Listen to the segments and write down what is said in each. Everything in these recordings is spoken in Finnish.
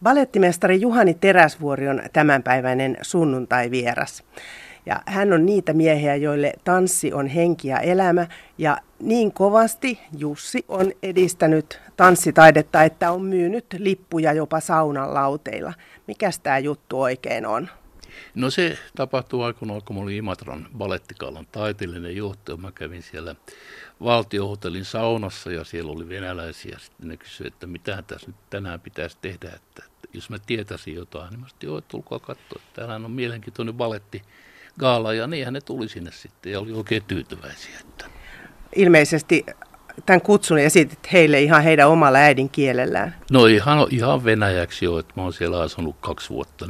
Balettimestari Juhani Teräsvuori on tämänpäiväinen sunnuntai-vieras. Ja hän on niitä miehiä, joille tanssi on henki ja elämä. Ja niin kovasti Jussi on edistänyt tanssitaidetta, että on myynyt lippuja jopa saunan lauteilla. Mikäs tämä juttu oikein on? No se tapahtui aikoinaan, kun mä olin Imatran balettikaalan taiteellinen johtaja. Mä kävin siellä Valtiohotellin saunassa ja siellä oli venäläisiä. Sitten ne kysyivät, että mitähän tässä nyt tänään pitäisi tehdä, että jos mä tietäisin jotain, niin mä sanoin, että tulkaa katsoa. Täällähän on mielenkiintoinen balettigaala ja niinhän ne tuli sinne sitten ja oli oikein tyytyväisiä. Että. Ilmeisesti tämän kutsun esitit heille ihan heidän omalla äidinkielellään. No ihan venäjäksi jo, että mä oon siellä asunut 2 vuotta,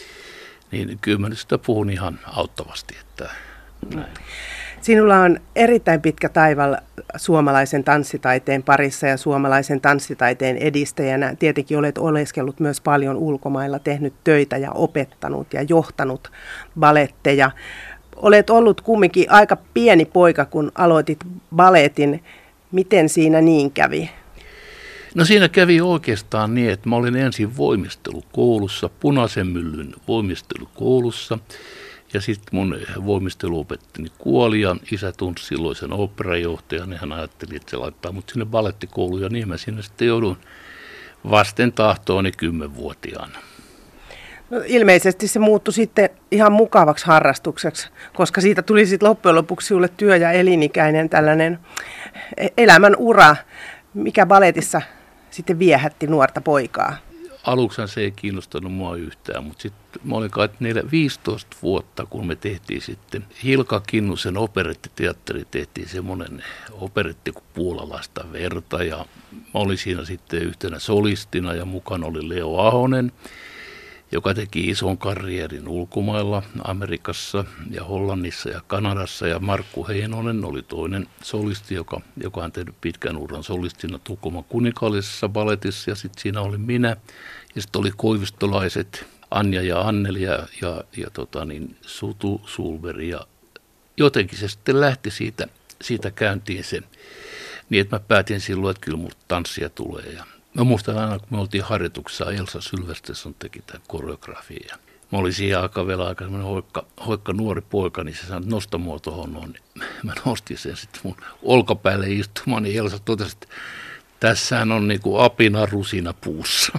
niin kyllä mä nyt sitä puhun ihan auttavasti. Että näin. Sinulla on erittäin pitkä taival suomalaisen tanssitaiteen parissa ja suomalaisen tanssitaiteen edistäjänä. Tietenkin olet oleskellut myös paljon ulkomailla, tehnyt töitä ja opettanut ja johtanut baletteja. Olet ollut kumminkin aika pieni poika, kun aloitit baletin. Miten siinä niin kävi? No siinä kävi oikeastaan niin, että mä olin ensin voimistelukoulussa, Punaisen Myllyn voimistelukoulussa. Ja sitten mun voimisteluopettini kuoli ja isä tunsi silloisen oopperajohtajan ja hän ajatteli, että se laittaa mut sinne balettikouluun ja niin mä sinne sitten joudun vasten tahtooni 10-vuotiaana. No, ilmeisesti se muuttui sitten ihan mukavaksi harrastukseksi, koska siitä tuli sitten loppujen lopuksi sinulle työ- ja elinikäinen tällainen elämän ura, mikä baletissa sitten viehätti nuorta poikaa. Aluksi se ei kiinnostanut mua yhtään, mutta sitten mä olin kai 15 vuotta, kun me tehtiin sitten Hilka Kinnusen operettiteatteri, tehtiin semmoinen operetti kuin Puolalaista verta ja mä olin siinä sitten yhtenä solistina ja mukana oli Leo Ahonen, joka teki ison karrieerin ulkomailla, Amerikassa ja Hollannissa ja Kanadassa ja Markku Heinonen oli toinen solisti, joka on tehnyt pitkän uran solistina Tukholman kuninkaallisessa baletissa ja sitten siinä oli minä ja sitten oli koivistolaiset Anja ja Anneli ja Sutu Sulveri ja jotenkin se sitten lähti siitä käyntiin se, niin että mä päätin silloin, että kyllä musta tanssia tulee ja mä muistan aina, kun me oltiin harjoituksessa, Elsa Sylvestersson teki tämän koreografian. Mä olin siihen aikaan vielä aika hoikka nuori poika, niin se sanoi, että nosta mua tuohon noin. Mä nostin sen sitten mun olkapäälle istumaan, niin Elsa totesi, että tässähän on niinku apina rusina puussa.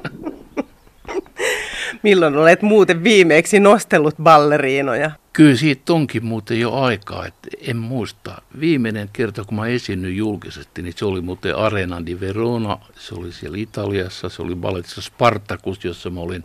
Milloin olet muuten viimeksi nostellut balleriinoja? Kyllä siitä onkin muuten jo aikaa, että en muista. Viimeinen kerta, kun mä esiinnyin julkisesti, niin se oli muuten Arena di Verona, se oli siellä Italiassa, se oli balletissa Spartacus, jossa mä olin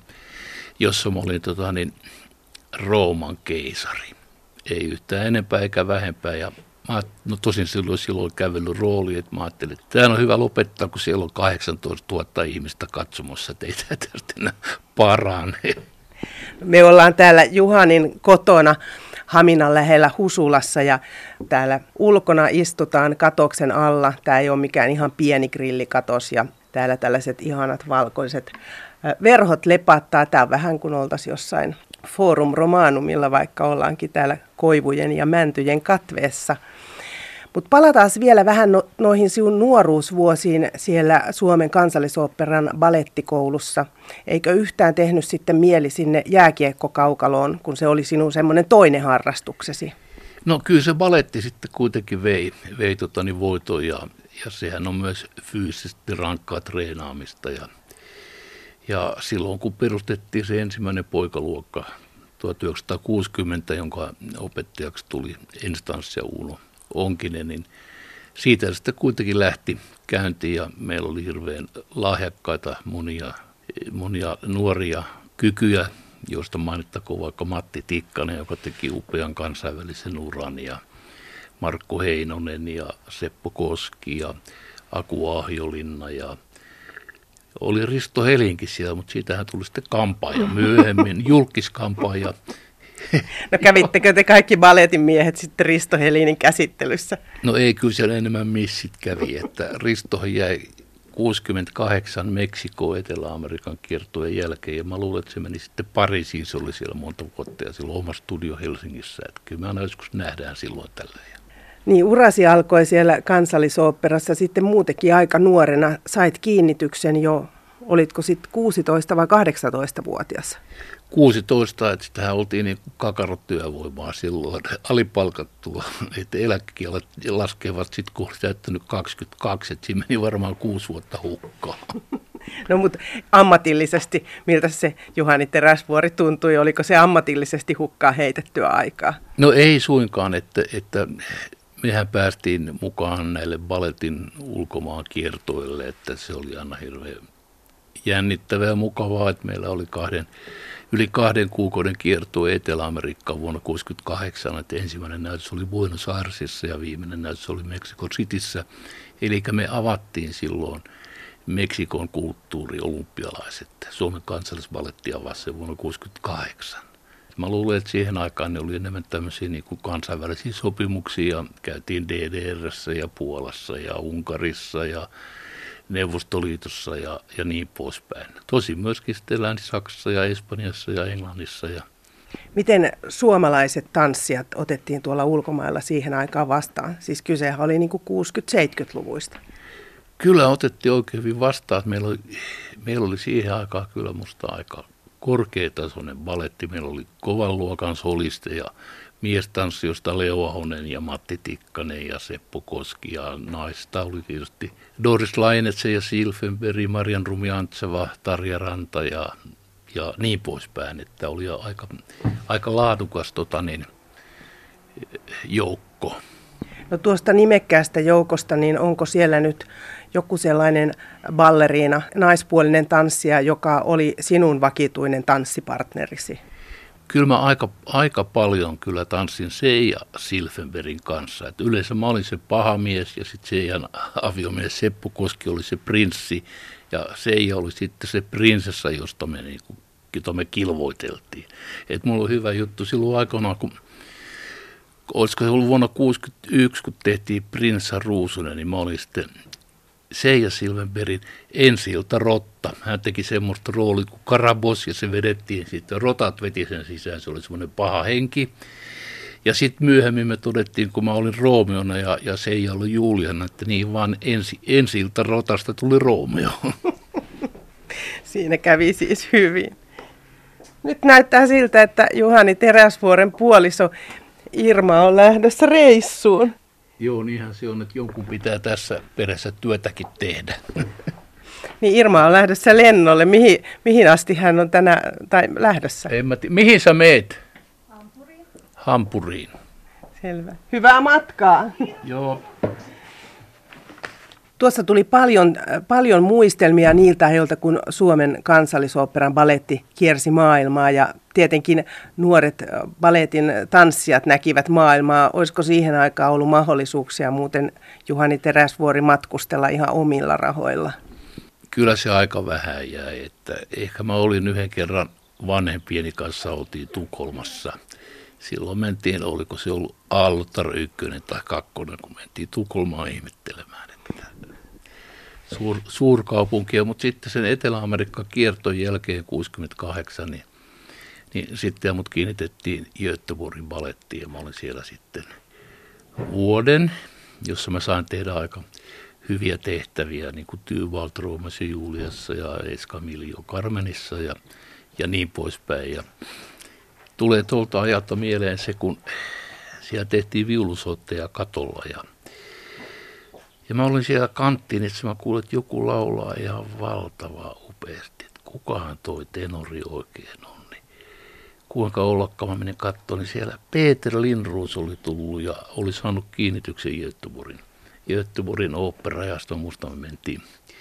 Rooman keisari. Ei yhtään enempää eikä vähempää ja tosin silloin kävellyt rooli, että mä ajattelin, että tämä on hyvä lopettaa, kun siellä on 18 000 ihmistä katsomassa, että ei tästä enää parane. Me ollaan täällä Juhanin kotona Haminan lähellä Husulassa ja täällä ulkona istutaan katoksen alla. Tämä ei ole mikään ihan pieni grillikatos ja täällä tällaiset ihanat valkoiset verhot lepattaa. Tämä on vähän kuin oltaisiin jossain Forum Romanumilla, vaikka ollaankin täällä koivujen ja mäntyjen katveessa. Mutta palataan vielä vähän noihin sinun nuoruusvuosiin siellä Suomen Kansallisoopperan balettikoulussa. Eikö yhtään tehnyt sitten mieli sinne jääkiekkokaukaloon, kun se oli sinun semmoinen toinen harrastuksesi? No kyllä se baletti sitten kuitenkin vei voiton ja sehän on myös fyysisesti rankkaa treenaamista. Ja silloin kun perustettiin se ensimmäinen poikaluokka 1960, jonka opettajaksi tuli enstanssia Uno Onkinen, niin siitä sitten kuitenkin lähti käyntiin ja meillä oli hirveän lahjakkaita monia nuoria kykyjä, joista mainittakoon vaikka Matti Tikkanen, joka teki upean kansainvälisen uran ja Markku Heinonen ja Seppo Koski ja Aku Ahjolinna ja oli Risto Helinki siellä, mutta siitähän tuli sitten kampaaja myöhemmin, julkiskampaaja. No kävittekö te kaikki baletin miehet sitten Risto Helinin käsittelyssä? No ei, kyllä siellä enemmän missit kävi, että Ristohan jäi 68 Meksikoon Etelä-Amerikan kiertueen jälkeen ja mä luulen, että se meni sitten Pariisiin, se oli siellä monta vuotta ja silloin oma studio Helsingissä, että kyllä me aina joskus nähdään silloin tällä. Niin, urasi alkoi siellä Kansallisoopperassa sitten muutenkin aika nuorena. Sait kiinnityksen jo Olitko sitten 16 vai 18-vuotias? 16, että sitähän oltiin niin kakarotyövoimaa silloin, alipalkattua, että eläkkeet laskevat sitten, kun olisi täyttänyt 22, että siinä meni varmaan 6 vuotta hukkaan. No mutta ammatillisesti, miltä se Juhani Teräsvuori tuntui, oliko se ammatillisesti hukkaan heitettyä aikaa? No ei suinkaan, että mehän päästiin mukaan näille balletin ulkomaan kiertoille, että se oli aina hirveän jännittävää ja mukavaa, että meillä oli yli 2 kuukauden kierto Etelä-Amerikkaan vuonna 1968, että ensimmäinen näytös oli Buenos Airesissa ja viimeinen näytös oli Mexico Cityssä. Eli me avattiin silloin Meksikon kulttuuri-olympialaiset. Suomen kansallisballetti avasi sen vuonna 1968. Mä luulen, että siihen aikaan ne oli enemmän tämmöisiä niin kuin kansainvälisiä sopimuksia. Käytiin DDR:ssä ja Puolassa ja Unkarissa ja Neuvostoliitossa ja niin poispäin. Tosin myöskin sitten Länsi-Saksassa ja Espanjassa ja Englannissa. Miten suomalaiset tanssijat otettiin tuolla ulkomailla siihen aikaan vastaan? Siis kysehän oli niin kuin 60-70-luvuista. Kyllä otettiin oikein hyvin vastaan. Meillä oli siihen aikaan kyllä musta aika korkeatasoinen balletti. Meillä oli kovan luokan solisteja, miestanssijoista Leo Ahonen ja Matti Tikkanen ja Seppo Koski ja naista oli tietysti Doris Lainetse ja Silfenberg, Marian Rumiantseva, Tarja Ranta ja niin poispäin, että oli aika laadukas joukko. No tuosta nimekkäästä joukosta, niin onko siellä nyt joku sellainen balleriina, naispuolinen tanssija, joka oli sinun vakituinen tanssipartnerisi? Kyllä mä aika paljon kyllä tanssin Seija Silfenbergin kanssa. Et yleensä mä olin se paha mies ja sitten Seijan aviomies Seppo Koski oli se prinssi ja Seija oli sitten se prinsessa, josta me kilvoiteltiin. Et mulla on hyvä juttu silloin aikanaan, kun olisiko se ollut vuonna 1961, kun tehtiin Prinsessa Ruusunen, niin mä olin sitten Seija Silfenbergin ensi-ilta rotta. Hän teki semmoista roolia kuin Karabos ja se vedettiin sitten, rotat veti sen sisään, se oli semmoinen paha henki. Ja sitten myöhemmin me todettiin, kun mä olin Roomeona ja Seija oli Juliana, että niin vaan ensi-ilta rotasta tuli Roomeo. Siinä kävi siis hyvin. Nyt näyttää siltä, että Juhani Teräsvuoren puoliso Irma on lähdössä reissuun. Joo, niinhän se on, että jonkun pitää tässä perässä työtäkin tehdä. Niin Irma on lähdössä lennolle. Mihin asti hän on lähdössä? Mihin sä meet? Hampuriin. Selvä. Hyvää matkaa. Joo. Tuossa tuli paljon muistelmia niiltä ajoilta, kun Suomen kansallisoopperan baletti kiersi maailmaa ja tietenkin nuoret balletin tanssijat näkivät maailmaa. Olisiko siihen aikaan ollut mahdollisuuksia muuten Juhani Teräsvuori matkustella ihan omilla rahoilla? Kyllä se aika vähän jäi, että ehkä mä olin yhden kerran vanhempieni kanssa, oltiin Tukholmassa. Silloin mentiin, oliko se ollut Altar 1 tai 2, kun mentiin Tukholmaan ihmettelemään. Suurkaupunkia, mutta sitten sen Etelä-Amerikka kierton jälkeen 1968, niin sitten mut kiinnitettiin Göteborgin balettiin ja mä olin siellä sitten vuoden, jossa mä sain tehdä aika hyviä tehtäviä, niin kuin Tybalt, Roomassa ja Juliassa ja Escamillo Carmenissa ja niin poispäin. Ja tulee tuolta ajalta mieleen se, kun siellä tehtiin viulusoitteja katolla ja mä olin siellä kanttiin, että mä kuulin, että joku laulaa ihan valtavaa upeasti, että kukahan toi tenori oikein on. Niin kuinka ollakaan mä menin katsomaan, niin siellä Peter Lindroos oli tullut ja oli saanut kiinnityksen Göteborgin oopperajasta. Musta me mentiin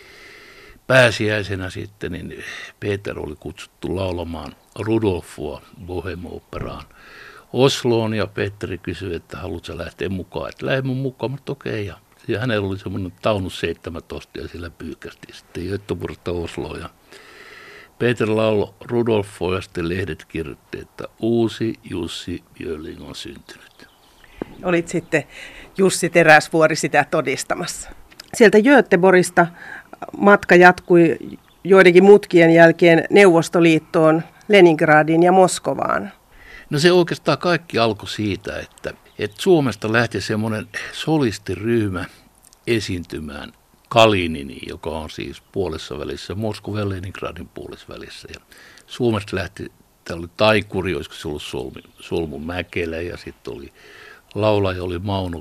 pääsiäisenä sitten, niin Peter oli kutsuttu laulamaan Rudolfoa Bohème-oopperaan Osloon ja Petteri kysyi, että haluatko lähteä mukaan, että lähde mun mukaan, mutta okei. Ja hänellä oli semmoinen taunus 17 ja sillä pyykästi sitten Göteborgista Osloon. Ja Peter lauloi Rudolfoa ja sitten lehdet kirjoitti, että uusi Jussi Björling on syntynyt. Olit sitten Jussi Teräsvuori sitä todistamassa. Sieltä Göteborgista matka jatkui joidenkin mutkien jälkeen Neuvostoliittoon, Leningradiin ja Moskovaan. No se oikeastaan kaikki alkoi siitä, että Suomesta lähti semmoinen solistiryhmä esiintymään Kalinini, joka on siis puolessa välissä, Moskovan ja Leningradin puolessa välissä. Ja Suomesta lähti, täällä oli taikuri, olisiko se ollut Solmu Mäkelä, ja sitten oli laulaja, oli Mauno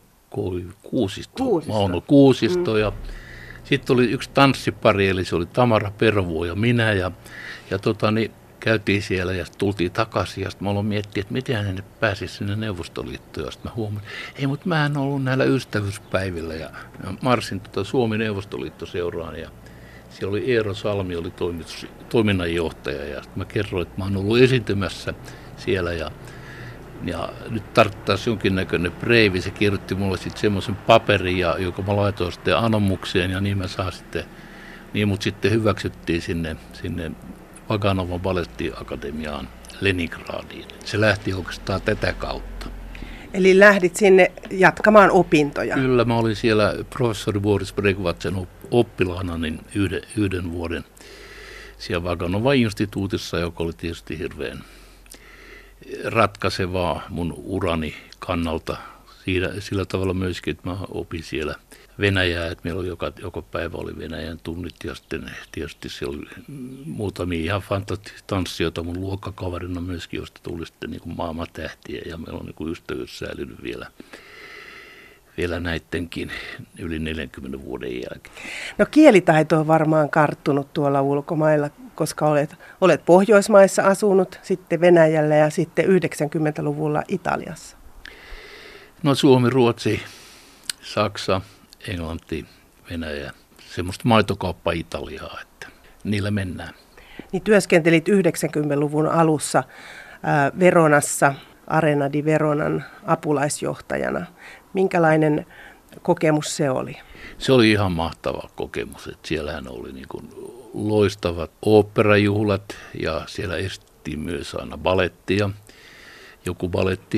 Kuusisto. Ja sitten oli yksi tanssipari, eli se oli Tamara Pervo ja minä, ja käytiin siellä ja tultiin takaisin, ja sitten mä aloin miettiä, että miten ne pääsisi sinne Neuvostoliittoon, ja sitten mä huomasin, ei, mutta mä en ollut näillä ystävyyspäivillä, ja marssin Suomi-Neuvostoliitto-seuraan, ja siellä oli Eero Salmi, oli toiminnanjohtaja, ja sitten mä kerroin, että mä oon ollut esiintymässä siellä, ja nyt tarvittaisiin jonkinnäköinen breivi. Se kirjoitti mulle sitten semmoisen paperin, joka mä laitoin sitten anomukseen, ja niin mä saan sitten, niin mut sitten hyväksyttiin sinne Vaganovan balettiakatemiaan Leningradiin. Se lähti oikeastaan tätä kautta. Eli lähdit sinne jatkamaan opintoja? Kyllä, mä olin siellä professori Boris Bregvatsen oppilaana niin yhden vuoden siellä Vaganovan instituutissa, joka oli tietysti hirveän ratkaisevaa mun urani kannalta sillä tavalla myöskin, että mä opin siellä Venäjää, että meillä oli joka päivä oli Venäjän tunnit, ja sitten tietysti siellä oli muutamia ihan fantastisia tanssijoita mun luokkakaverina myöskin, josta tuli sitten niin kuin maailmantähtiä, ja meillä on niin kuin ystävyys säilynyt vielä näidenkin yli 40 vuoden jälkeen. No kielitaito on varmaan karttunut tuolla ulkomailla, koska olet Pohjoismaissa asunut, sitten Venäjällä ja sitten 90-luvulla Italiassa. No Suomi, Ruotsi, Saksa, Englanti, Venäjä, semmoista maitokauppa-Italiaa, että niillä mennään. Niin työskentelit 90-luvun alussa Veronassa, Arena di Veronan apulaisjohtajana. Minkälainen kokemus se oli? Se oli ihan mahtava kokemus, että siellähän oli niin kuin loistavat oopperajuhlat, ja siellä estettiin myös aina balettia. Joku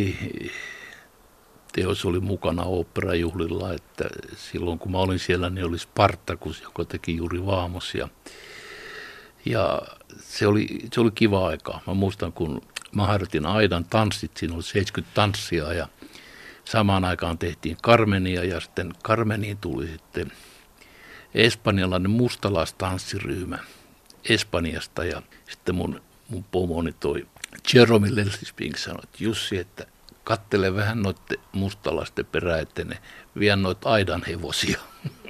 teos oli mukana oopperajuhlilla, että silloin kun mä olin siellä, niin oli Spartacus, joka teki Juri Vaamos, ja se oli kiva aikaa. Mä muistan, kun mä harjoitin aidan tanssit, siinä oli 70 tanssia, ja samaan aikaan tehtiin Carmenia, ja sitten Carmeniin tuli sitten espanjalainen mustalaistanssiryhmä Espanjasta, ja sitten mun pomoni toi Jerome Lelsisping sanoi, että Jussi, että kattele vähän noiden mustalaisten perään, että ne vie noita aidan hevosia.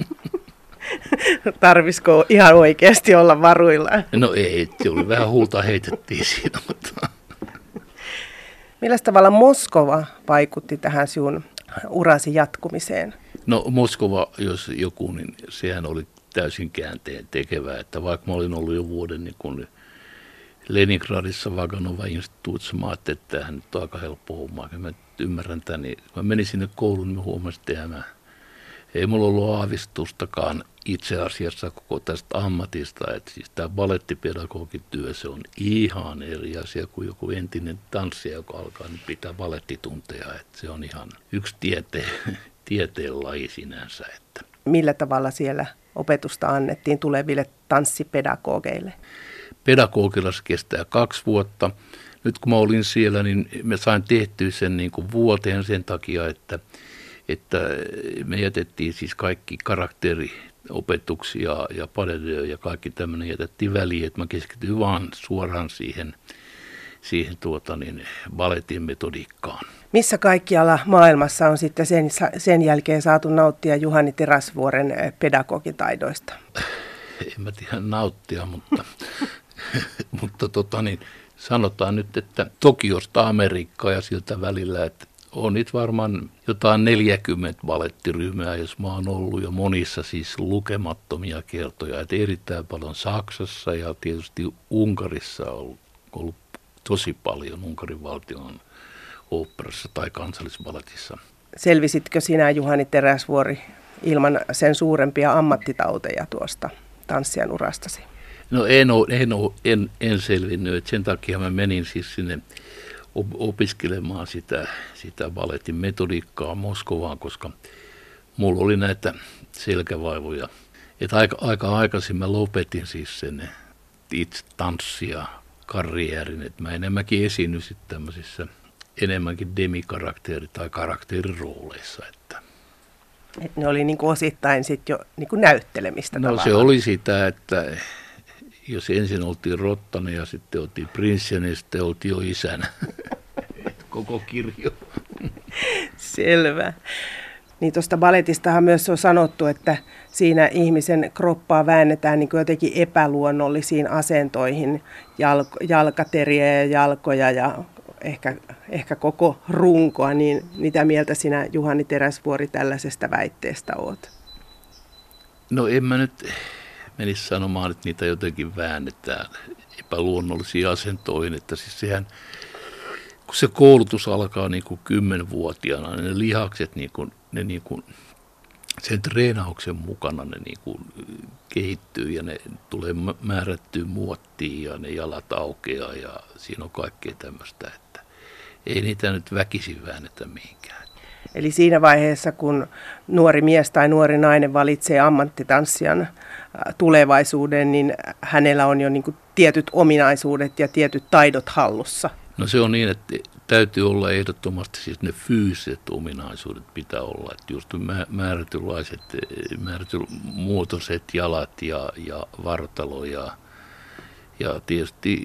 Tarvisiko ihan oikeasti olla varuilla? No ei, se oli vähän huulta heitettiin siinä. Mutta. Millä tavalla Moskova vaikutti tähän sinun urasi jatkumiseen? No Moskova, jos joku, niin sehän oli täysin käänteen tekevää, että vaikka mä olin ollut jo vuoden niin kun Leningradissa Vaganovan instituutissa, mä ajattelin, että tämähän nyt on aika helppo homma. Mä ymmärrän tämän, niin kun mä menin sinne kouluun, niin mä huomasin, että ei mulla ollut aavistustakaan itse asiassa koko tästä ammatista, että siis tämä balettipedagogin työ, se on ihan eri asia kuin joku entinen tanssija, joka alkaa nyt pitää balettitunteja, että se on ihan yksi tieteen laji sinänsä. Että. Millä tavalla siellä opetusta annettiin tuleville tanssipedagogeille? Pedagogilla se kestää 2 vuotta. Nyt kun mä olin siellä, niin mä sain tehtyä sen niin kuin vuoteen sen takia, että me jätettiin siis kaikki karakteriopetuksia ja padelia ja kaikki tämmöinen jätettiin väliin, että mä keskityin vaan suoraan siihen baletin metodiikkaan. Missä kaikkialla maailmassa on sitten sen jälkeen saatu nauttia Juhani Teräsvuoren pedagogitaidoista? En mä tiedä nauttia, mutta sanotaan nyt, että Tokiosta Amerikkaa ja siltä välillä, että on nyt varmaan jotain 40 balettiryhmää, jos mä oon ollut jo monissa siis lukemattomia kertoja. Että erittäin paljon Saksassa ja tietysti Unkarissa on ollut tosi paljon Unkarin valtion oopperassa tai kansallisbaletissa. Selvisitkö sinä, Juhani Teräsvuori, ilman sen suurempia ammattitauteja tuosta tanssijan urastasi? No en selvinnyt, että sen takia mä menin siis sinne opiskelemaan sitä balletin metodiikkaa Moskovaan, koska mulla oli näitä selkävaivoja. Että aika aikaisin mä lopetin siis sen itse tanssia karjäärin, että mä enemmänkin esiinnyin sitten tämmöisissä enemmänkin demikarakteeri- tai karakteerirooleissa. Että. Että ne oli niin kuin osittain sitten jo niin kuin näyttelemistä No tavallaan. se oli sitä, että jos ensin oltiin rottana ja sitten oltiin prinssinä, niin sitten oltiin jo isänä. Koko kirjo. Selvä. Niin tuosta baletistahan myös on sanottu, että siinä ihmisen kroppaa väännetään niin kuin jotenkin epäluonnollisiin asentoihin, jalkateriä ja jalkoja ja ehkä koko runkoa. Niin mitä mieltä sinä, Juhani Teräsvuori, tällaisesta väitteestä oot? No en mä nyt menisi sanomaan, että niitä jotenkin väännetään epäluonnollisiin asentoihin, että siis sehän, kun se koulutus alkaa niin kuin 10-vuotiaana, niin ne lihakset sen treenauksen mukana ne niin kuin kehittyy ja ne tulee määrättyä muottiin ja ne jalat aukeaa ja siinä on kaikkea tämmöistä, että ei niitä nyt väkisin väännetä mihinkään. Eli siinä vaiheessa, kun nuori mies tai nuori nainen valitsee ammattitanssijan tulevaisuuden, niin hänellä on jo niin kuin tietyt ominaisuudet ja tietyt taidot hallussa. No se on niin, että täytyy olla ehdottomasti siis ne fyysiset ominaisuudet pitää olla, että just määrätynlaiset, muotoiset jalat ja vartalo ja tietysti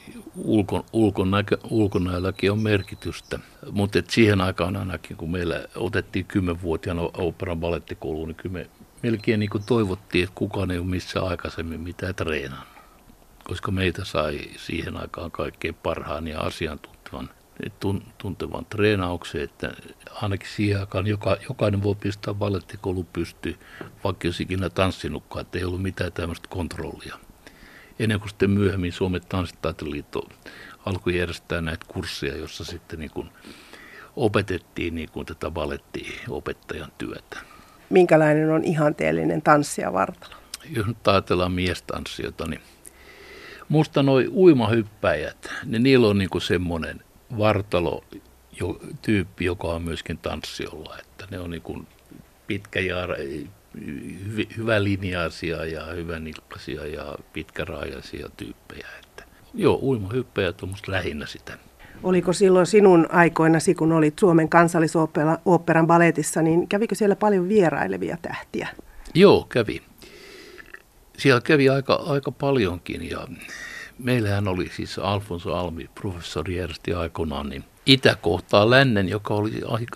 ulkonäölläkin on merkitystä, mutta siihen aikaan ainakin, kun meillä otettiin 10-vuotiaana oopperan balettikouluun, niin kyllä me melkein niin kuin toivottiin, että kukaan ei ole missään aikaisemmin mitään treenannut, koska meitä sai siihen aikaan kaikkein parhaan ja asiantuntevan treenauksen, että ainakin siihen aikaan jokainen voi pistää balettikoulu pystyyn, vaikka jos ikinä tanssinutkaan, että ei ollut mitään tämmöistä kontrollia. Ennen kuin sitten myöhemmin Suomen tanssitaitoliitto alkoi järjestää näitä kursseja, jossa sitten niin kuin opetettiin niin kuin tätä balettiopettajan työtä. Minkälainen on ihanteellinen tanssija vartalo? Jos nyt ajatellaan miestanssijoita, niin musta noi uimahyppäjät, niin niillä on niin kuin semmoinen vartalotyyppi, joka on myöskin tanssiolla, että ne on niin kuin pitkä ja hyvälinjaisia ja hyvänilkkaisia ja pitkäraajaisia tyyppejä. Että, joo, uimahyppäjät on musta lähinnä sitä. Oliko silloin sinun aikoinasi, kun olit Suomen kansallisoopperan baletissa, niin kävikö siellä paljon vierailevia tähtiä? Joo, kävi. Siellä kävi aika paljonkin ja meillähän oli siis Alfonso Almi, professori järjesti aikoinaan, niin itä kohtaa lännen, joka oli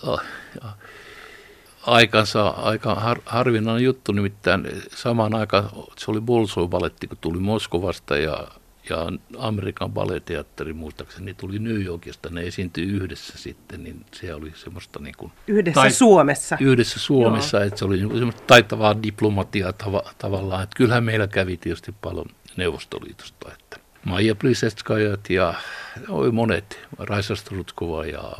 aika harvinainen juttu, nimittäin samaan aikaan se oli Bolshoi-baletti, kun tuli Moskovasta ja Amerikan balletteatteri muistaakseni tuli New Yorkista, ne esiintyi yhdessä sitten, niin se oli semmoista niin kuin Suomessa. Yhdessä Suomessa, Joo. Että se oli niin kuin semmoista taitavaa diplomatiaa tavallaan, että kyllähän meillä kävi tietysti paljon Neuvostoliitosta, että Maija Plisetskajat ja monet, Raisa Strutskova ja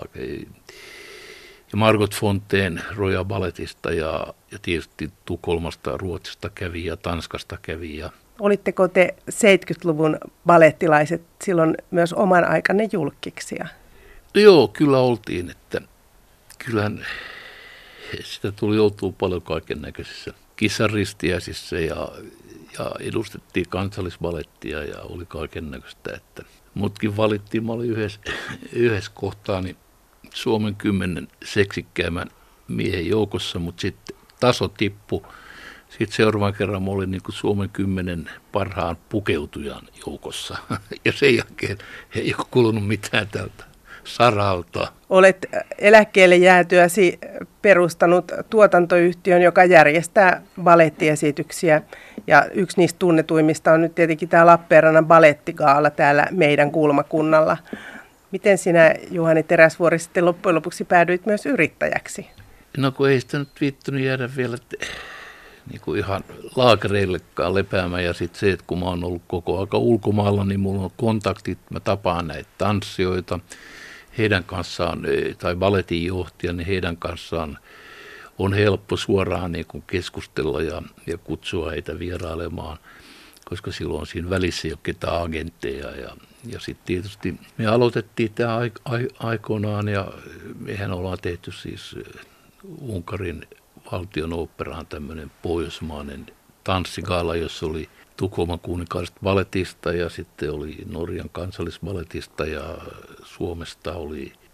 Margot Fonteyn Royal Balletista ja tietysti Tukholmasta, Ruotsista kävi ja Tanskasta kävi. Ja olitteko te 70-luvun balettilaiset silloin myös oman aikanne julkkiksia? Joo, kyllä oltiin, että kyllähän sitä tuli oltua paljon kaiken näköisissä kissaristiäisissä ja edustettiin kansallisbalettia ja oli kaiken näköistä, että mutkin valittiin, mä olin yhdessä kohtaa niin Suomen 10 seksikkäimmän miehen joukossa, mutta sitten taso tippui. Sitten seuraavan kerran mä olin niin kuin Suomen 10 parhaan pukeutujan joukossa. Ja sen jälkeen ei ole kulunut mitään tältä saralta. Olet eläkkeelle jäätyäsi perustanut tuotantoyhtiön, joka järjestää balettiesityksiä. Ja yksi niistä tunnetuimmista on nyt tietenkin tämä Lappeenrannan balettigaala täällä meidän kulmakunnalla. Miten sinä, Juhani Teräsvuori, sitten loppujen lopuksi päädyit myös yrittäjäksi? No kun ei sitä nyt viittynyt jäädä vielä niin kuin ihan laakereillekaan lepäämään. Ja sitten se, että kun mä oon ollut koko aika ulkomailla, niin mulla on kontaktit, mä tapaan näitä tanssijoita. Heidän kanssaan, tai balletin johtaja, niin heidän kanssaan on helppo suoraan niin kuin keskustella ja kutsua heitä vierailemaan, koska silloin siinä välissä ei ole ketään agentteja. Ja sitten tietysti me aloitettiin tämä aikoinaan ja mehän ollaan tehty siis Unkarin valtion oopperaan tämmöinen pohjoismainen tanssigaala, jossa oli Tukholman kuninkaallista balletista ja sitten oli Norjan kansallisballetista ja Suomesta oli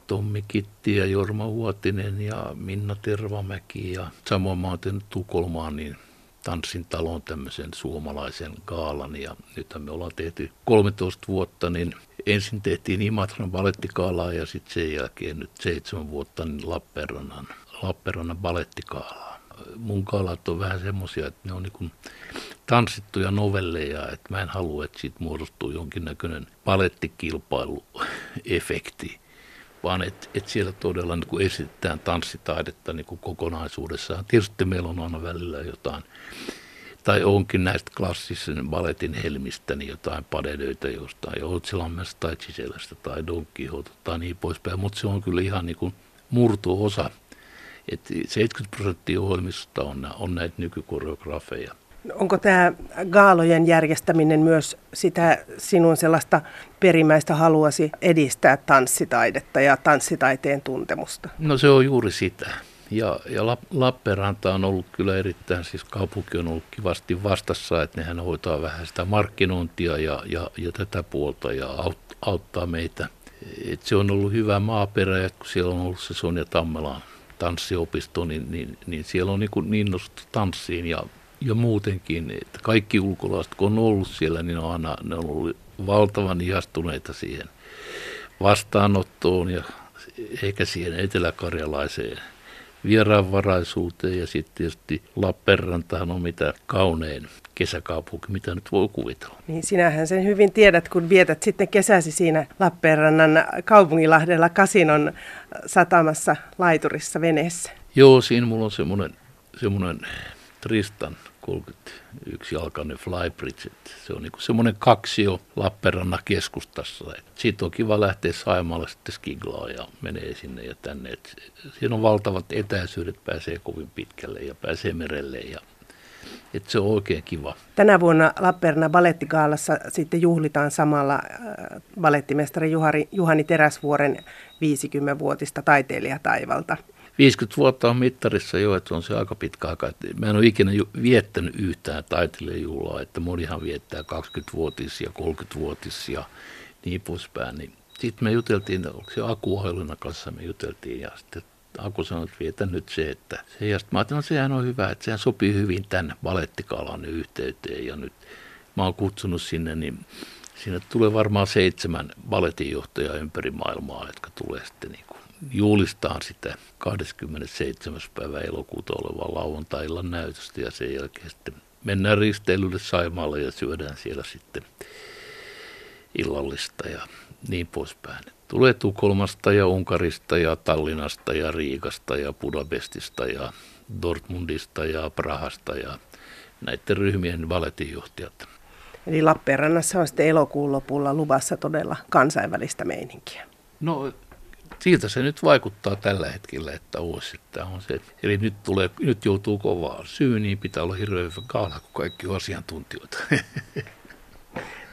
Tommi Kitti ja Jorma Huotinen ja Minna Tervamäki ja samoin mä oon tehnyt Tukholmaan niin Tanssin talon tämmöisen suomalaisen gaalan ja nythän me ollaan tehty 13 vuotta, niin ensin tehtiin Imatran balettikaalaa ja sitten sen jälkeen nyt 7 vuotta niin Lappeenrannan balettikaalaa. Mun kaalat on vähän semmoisia, että ne on niin kuin tanssittuja novelleja, että mä en halua, että siitä muodostuu jonkinnäköinen balettikilpailuefekti, vaan että siellä todella niin kuin esitetään tanssitaidetta niin kuin kokonaisuudessaan. Tietysti meillä on aina välillä jotain, tai onkin näistä klassisen balletin helmistä niin jotain padelöitä jostain, Joutsilammesta tai Chiselästä tai Don Quixote tai niin poispäin, mutta se on kyllä ihan niin kuin murto-osa. Että 70% ohjelmista on näitä nykykoreografeja. Onko tämä gaalojen järjestäminen myös sitä sinun sellaista perimmäistä haluasi edistää tanssitaidetta ja tanssitaiteen tuntemusta? No se on juuri sitä. Ja Lappeenranta on ollut kyllä erittäin, siis kaupunki on ollut kivasti vastassa, että nehän hoitaa vähän sitä markkinointia ja tätä puolta ja auttaa meitä. Et se on ollut hyvä maaperä, ja kun siellä on ollut se Sonja Tammelan tanssiopisto, niin siellä on niin innostunut tanssiin ja muutenkin, että kaikki ulkolaiset, kun on ollut siellä, niin ne on ollut valtavan ihastuneita siihen vastaanottoon ja ehkä siihen eteläkarjalaiseen vieraanvaraisuuteen. Ja sitten tietysti Lappeenrantahan on mitä kaunein kesäkaupunki, mitä nyt voi kuvitella. Niin sinähän sen hyvin tiedät, kun vietät sitten kesäsi siinä Lappeenrannan kaupungilahdella Kasinon satamassa laiturissa veneessä. Joo, siinä mulla on semmoinen Tristan 31-jalkainen flybridge. Se on niinku semmoinen kaksio Lappeenrannan keskustassa. Siitä on kiva lähteä Saimaalle sitten skiglaan ja menee sinne ja tänne. Siinä on valtavat etäisyydet, pääsee kovin pitkälle ja pääsee merelle ja se on oikein kiva. Tänä vuonna Lappeenrannan balettigaalassa sitten juhlitaan samalla balettimestari Juhani Teräsvuoren 50-vuotista taiteilijataivalta. 50 vuotta on mittarissa jo, että on se aika pitkä aika. Mä en ole ikinä viettänyt yhtään taiteilijajuhlaa, että monihan viettää 20-vuotis ja 30-vuotis ja niin poispäin. Niin sitten me juteltiin, onko se Aku Ohelina kanssa me juteltiin ja sitten Aku sanoi, että vietä nyt se, että se. Ja sitten mä ajattelin, että sehän on hyvä, että sehän sopii hyvin tänne balettikaalan yhteyteen ja nyt mä oon kutsunut sinne, niin sinne tulee varmaan 7 balletinjohtajaa ympäri maailmaa, jotka tulee sitten niin kuin juhlistaan sitä 27. päivä elokuuta olevaa lauantai-illan näytöstä ja sen jälkeen sitten mennään risteilylle Saimaalle ja syödään siellä sitten illallista ja niin poispäin. Tulee Tukholmasta ja Unkarista ja Tallinnasta ja Riikasta ja Budapestista ja Dortmundista ja Prahasta ja näiden ryhmien balletinjohtajat. Eli Lappeenrannassa on sitten elokuun lopulla luvassa todella kansainvälistä meininkiä. No siltä se nyt vaikuttaa tällä hetkellä, että on se. Eli nyt joutuu kovaa syyniin, pitää olla hirveän hyvä gaala, kun kaikki on asiantuntijoita.